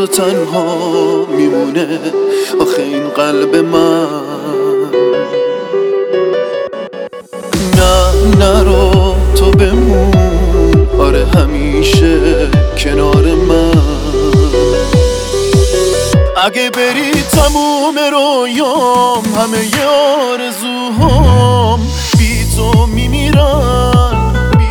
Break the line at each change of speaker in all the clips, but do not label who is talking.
تنها میمونه آخه این قلب من. نه نرو تو بمون، آره همیشه کنار من. اگه بری تموم رویام، همه آرزوهام بی تو میمیرن.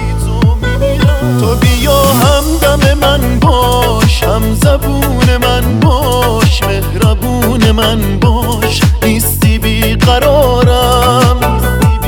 تو بیا همدم من باش، هم زبون من باش، مهربون من باش، نیستی بیقرارم.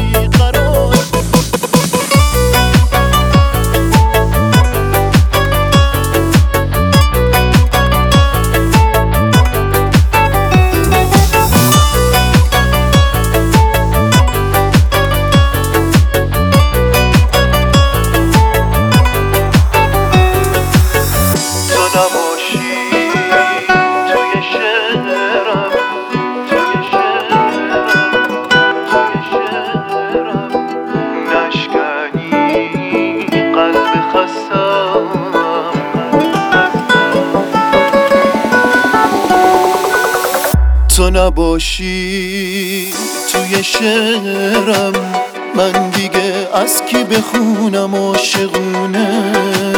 تو نباشی توی شعرم، من دیگه از کی بخونم عاشقونه.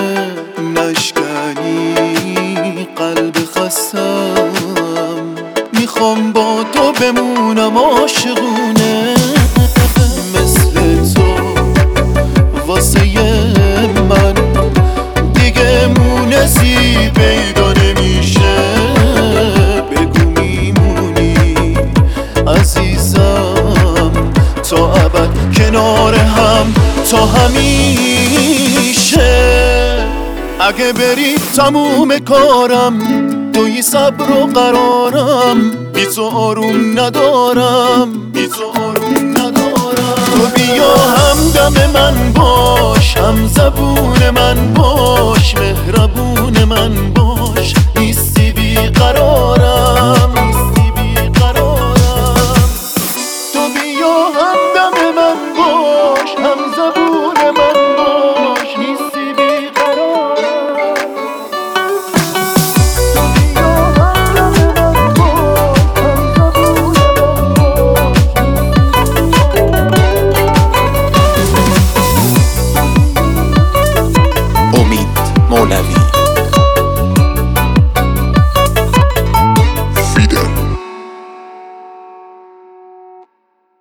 نشکنی قلب خستم، میخوام با تو بمونم عاشقونه. مثل تو واسه من دیگه مونسی پیدا نمیشه. عزیزم تا ابد کنار هم، تا همیشه. اگه بری تموم کارم، توی صبر و قرارم، بی تو آروم ندارم. تو بیا همدم من باش، هم زبون من باش، مهربون من باش، نیستی بیقرارم.
امید مولوی.